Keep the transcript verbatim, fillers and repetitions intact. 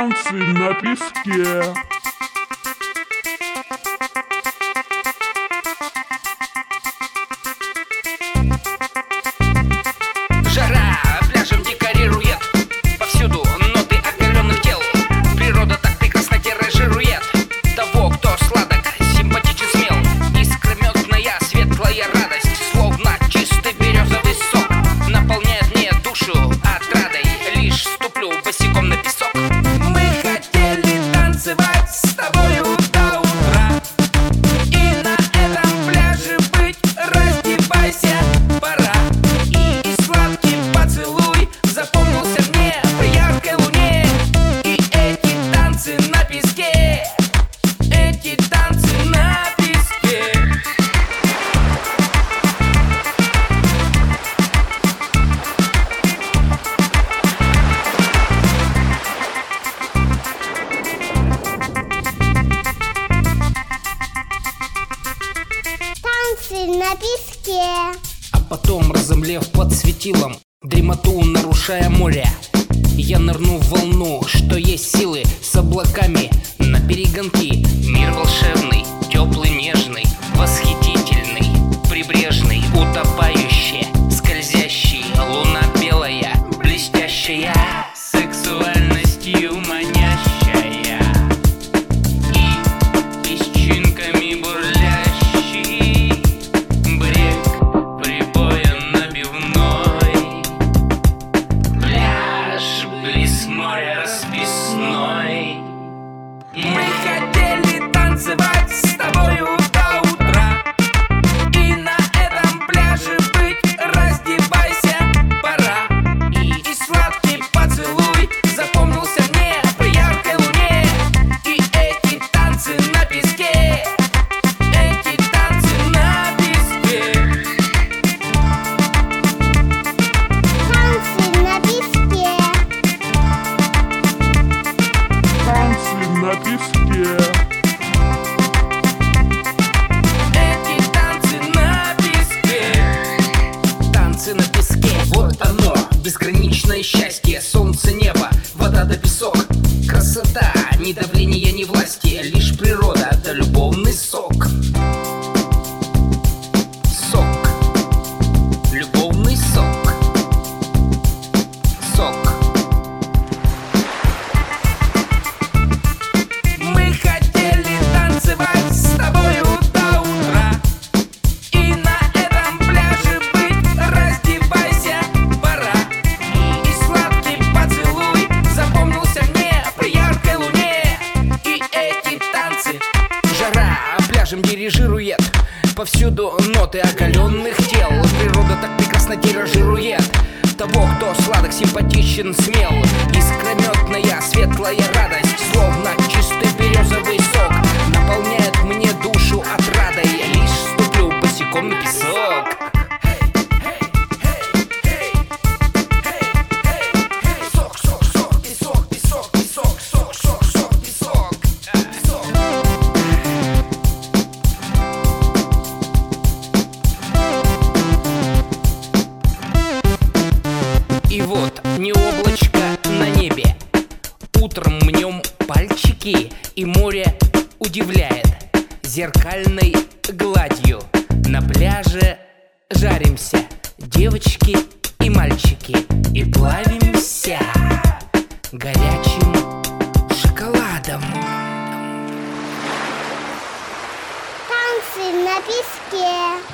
Танцы на песке. Жара пляжем декорирует, повсюду ноты оголенных тел. Природа так прекрасно тиражирует того, кто сладок, симпатичен, смел. Искрометная светлая радость, словно чистый березовый сок, наполняет мне душу отрадой. Лишь ступлю босиком на песок. Мы хотели танцевать с тобою до утра, и на этом пляже быть. Раздевайся, пора. И сладкий поцелуй запомнился мне при яркой луне. И эти танцы на песке, эти танцы на песке. Танцы на песке. А потом, разомлев под светилом, дремоту нарушая море, я нырну в волну, что есть силы, с облаками на перегонки. Мир волшебный, теплый, нежный, восхитительный, прибрежный, утопающий, скользящий, луна белая, блестящая, сексуальностью манящая и песчинками бурлящий брег прибоя набивной, пляж близ моря расписной. Мы хотели танцевать с тобою до утра, и на этом пляже быть. Раздевайся, пора. И сладкий поцелуй запомнился мне при яркой луне. И эти танцы на песке, эти танцы на песке. Танцы на песке. Танцы на песке. Эти танцы на песке. Танцы на песке. Вот оно, безграничное счастье. Солнце, небо, вода да песок. Красота, ни давления, ни власти, лишь природа да любовный сок. Сок. Любовный сок. Сок. Мы хотели танцевать с тобою до утра, и на этом пляже быть. Раздевайся, пора. И сладкий поцелуй запомнился мне при яркой луне. И эти танцы. Жара пляжем дирижирует, повсюду ноты оголенных тел. Природа так прекрасно тиражирует того, кто сладок, симпатичен, смел. Искрометная светлая радость, словно чистый березовый сок, наполняет мне душу отрадой. Лишь ступлю босиком на песок. Сок, сок, сок, песок, песок, песок, сок, сок, сок, песок, песок. И вот не облачко на небе, утром мнем пальчики, и море удивляет зеркальной гладью. На пляже жаримся, девочки и мальчики, и плавимся горячим шоколадом. Танцы на песке.